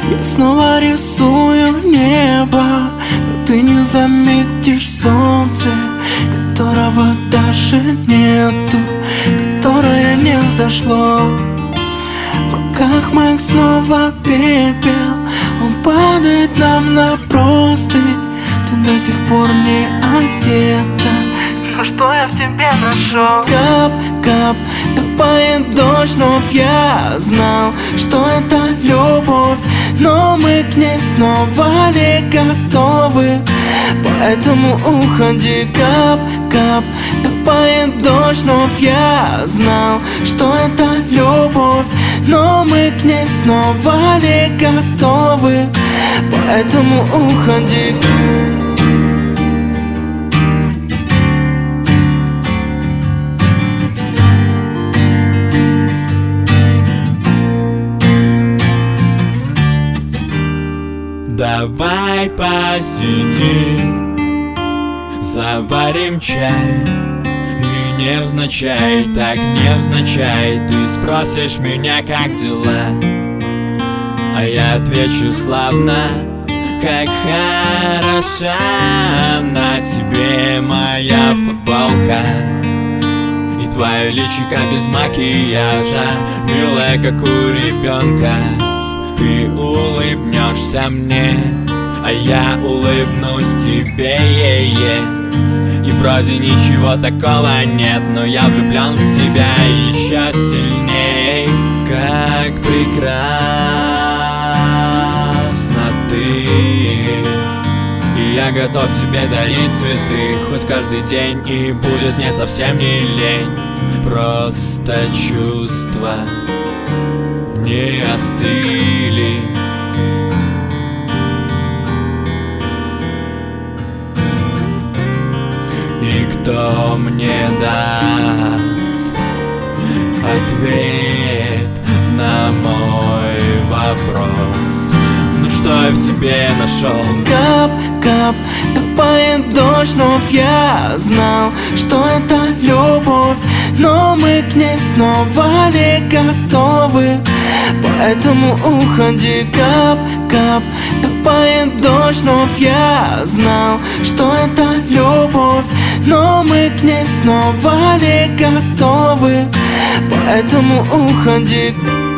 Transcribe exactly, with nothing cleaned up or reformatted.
Я снова рисую небо, но ты не заметишь солнце, которого даже нету, которое не взошло. В руках моих снова пепел, он падает нам на простынь. Ты до сих пор не одета, но что я в тебе нашел? Кап, кап, капает дождь, но я знал, что это любовь, но мы к ней снова не готовы. Поэтому уходи, кап, кап, капает дождь, но я знал, что это любовь, но мы к ней снова не готовы. Поэтому уходи. Давай посидим, заварим чай. И невзначай, так невзначай, ты спросишь меня, как дела, а я отвечу славно, как хороша на тебе моя футболка. И твое личико без макияжа, милая, как у ребенка. Ты улыбнешься мне, а я улыбнусь тебе, е-е. И вроде ничего такого нет, но я влюблен в тебя еще сильней. Как прекрасна ты, и я готов тебе дарить цветы хоть каждый день, и будет мне совсем не лень. Просто чувства не остыли. И кто мне даст ответ на мой вопрос? Ну что я в тебе нашел? Кап, кап, капает дождь, но я знал, что это любовь, но мы к ней снова не готовы. Поэтому уходи, кап, кап, капает дождь, но я знал, что это любовь, но мы к ней снова не готовы. Поэтому уходи.